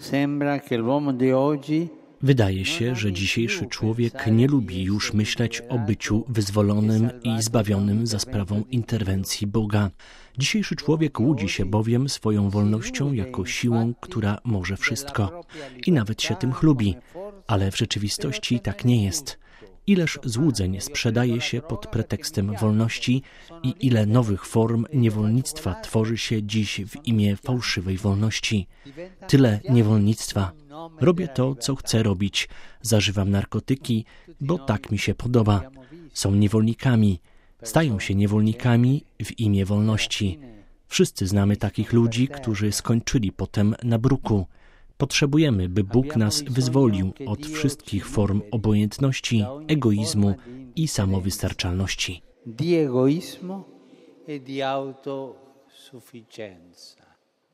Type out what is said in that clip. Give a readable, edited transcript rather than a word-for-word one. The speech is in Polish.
Wydaje się, że dzisiejszy człowiek nie lubi już myśleć o byciu wyzwolonym i zbawionym za sprawą interwencji Boga. Dzisiejszy człowiek łudzi się bowiem swoją wolnością jako siłą, która może wszystko. I nawet się tym chlubi. Ale w rzeczywistości tak nie jest. Ileż złudzeń sprzedaje się pod pretekstem wolności i ile nowych form niewolnictwa tworzy się dziś w imię fałszywej wolności. Tyle niewolnictwa. Robię to, co chcę robić. Zażywam narkotyki, bo tak mi się podoba. Są niewolnikami. Stają się niewolnikami w imię wolności. Wszyscy znamy takich ludzi, którzy skończyli potem na bruku. Potrzebujemy, by Bóg nas wyzwolił od wszystkich form obojętności, egoizmu i samowystarczalności. Di egoismo e di autosufficienza.